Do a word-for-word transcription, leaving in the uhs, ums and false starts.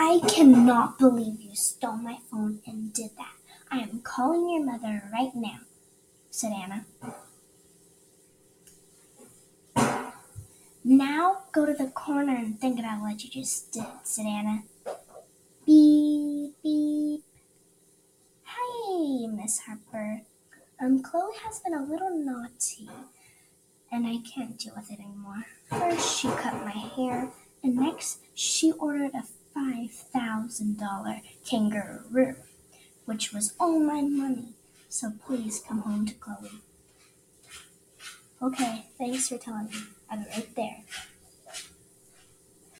I cannot believe you stole my phone and did that. I am calling your mother right now, said Anna. Now go to the corner and think about what you just did, said Anna. Beep, beep. Hi, Miss Harper. Um, Chloe has been a little naughty, and I can't deal with it anymore. First, she cut my hair, and next, she ordered a five thousand dollars kangaroo, which was all my money. So please come home to Chloe. Okay, thanks for telling me. I'll be right there.